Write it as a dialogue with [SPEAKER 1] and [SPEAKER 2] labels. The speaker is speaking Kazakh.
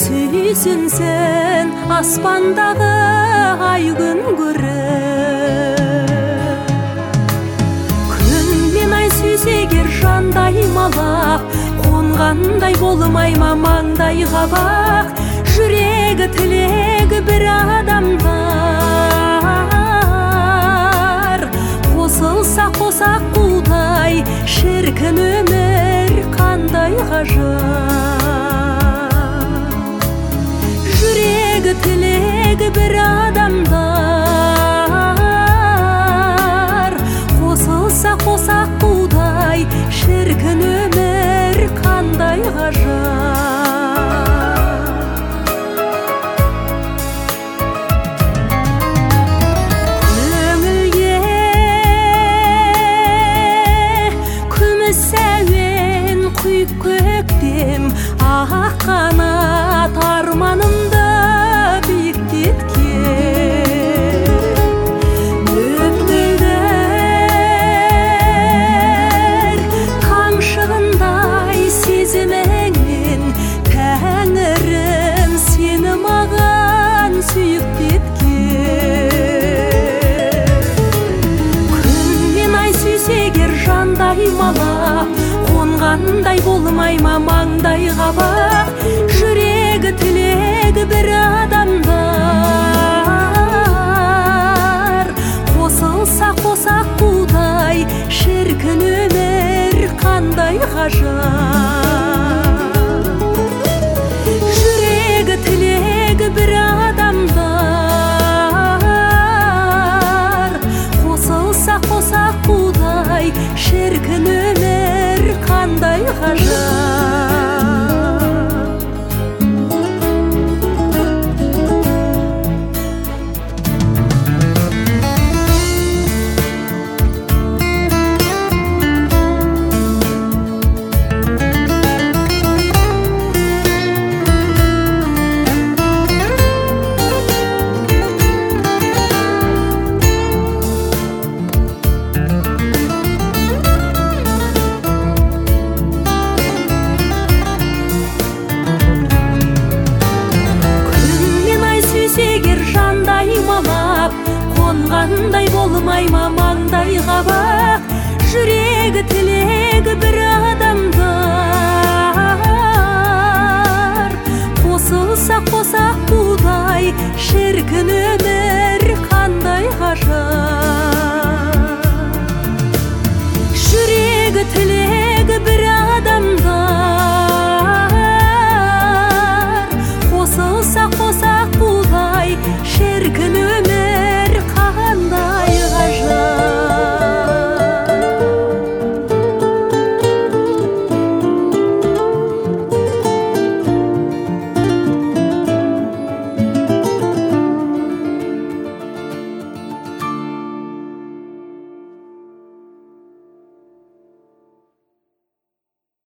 [SPEAKER 1] сүйсінсін аспандағы ай күн көріп. Күн мен ай сүйсе егер жандай малақ, қонғандай болмай ма маңдай қабақ. Жүрегі тілегі бір адамдар, қосылса қосақ қудай, шіркін өмір қандай ғажап. Жүрегі тілегі бір адамдар, қосылса қосақ қудай, шіркін өмір қандай ғажап. Көктем ақ қанат арманымды биіктеткен. Мөңкілдір таңшығындай сезіміңнен, Тәңірім сені маған сүйіктеткен. Күн мен ай сүйсе егер жандай малап, қонғандай болмай ма маңдай қабақ. Жүрегі тілегі бір адамдар, қосылса қосақ қудай, шіркін өмір қандай ғажап. Жүрегі тілегі бір адамдар, қосылса қосақ қудай, шіркін өмір қандай ғажап.